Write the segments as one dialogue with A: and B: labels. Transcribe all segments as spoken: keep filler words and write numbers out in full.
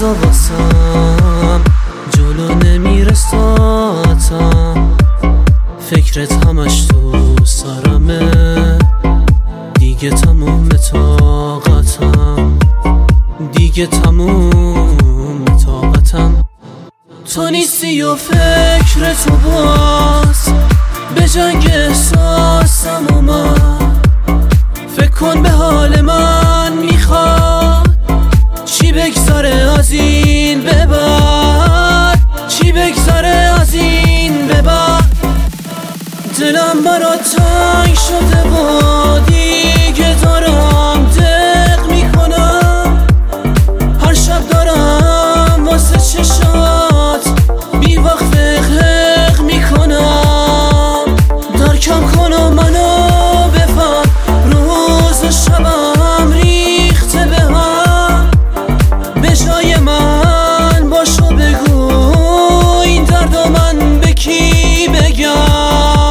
A: روزا واسم جلو نمیره ساعتم، فکرت همش تو سرمه، دیگه تموم طاقتم، دیگه تموم طاقتم. تو نیستی و فکر تو باز به جنگ احساسم اومد، فکر کن به حال من میخواد چی بگذاره از این به بعد، چی بگذاره از این به بعد. دلم برات تنگ شده و دیگه دارم دق میکنم، هر شب دارم واسه چشات بی وقت حق میکنم. درکم کن و منو بفهم، روز و شبم ریخته به هم، به جای من باشو بگو این درد و من به کی بگم.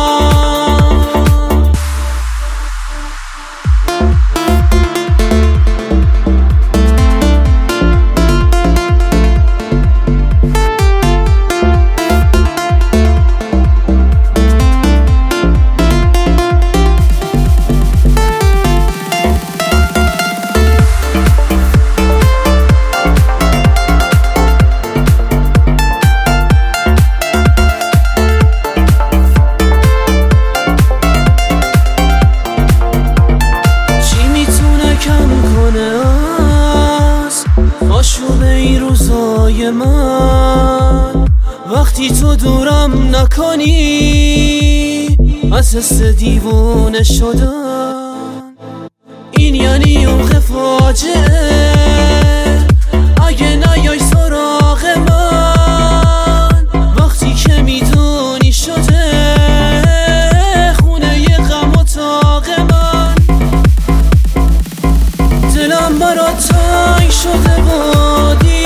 A: آشوب این روزای من وقتی تو دورم نکنی، از حس دیوونه شدن این یعنی عمق فاجعه. اگه نیای سراغ من وقتی که میدونی شده خونه ی غم و تاق من، دلم برات تنگ شده و